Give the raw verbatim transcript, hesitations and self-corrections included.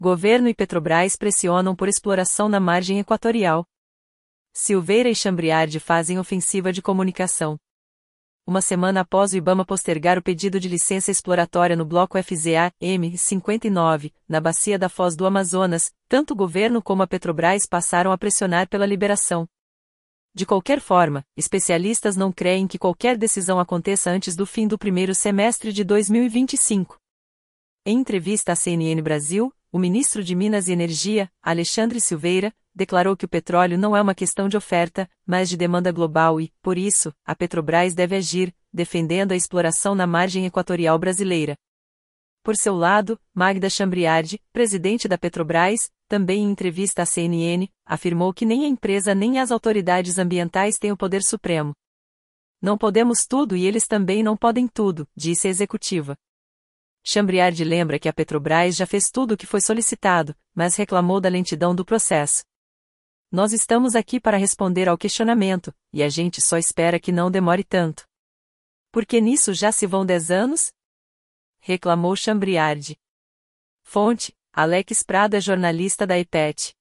Governo e Petrobras pressionam por exploração na margem equatorial. Silveira e Chambriard fazem ofensiva de comunicação. Uma semana após o IBAMA postergar o pedido de licença exploratória no bloco F Z A M cinquenta e nove, na bacia da Foz do Amazonas, tanto o governo como a Petrobras passaram a pressionar pela liberação. De qualquer forma, especialistas não creem que qualquer decisão aconteça antes do fim do primeiro semestre de dois mil e vinte e cinco. Em entrevista à C N N Brasil, o ministro de Minas e Energia, Alexandre Silveira, declarou que o petróleo não é uma questão de oferta, mas de demanda global e, por isso, a Petrobras deve agir, defendendo a exploração na margem equatorial brasileira. Por seu lado, Magda Chambriard, presidente da Petrobras, também em entrevista à C N N, afirmou que nem a empresa nem as autoridades ambientais têm o poder supremo. Não podemos tudo e eles também não podem tudo, disse a executiva. Chambriard lembra que a Petrobras já fez tudo o que foi solicitado, mas reclamou da lentidão do processo. Nós estamos aqui para responder ao questionamento, e a gente só espera que não demore tanto. Porque nisso já se vão dez anos? Reclamou Chambriard. Fonte: Alex Prada, jornalista da E P E T.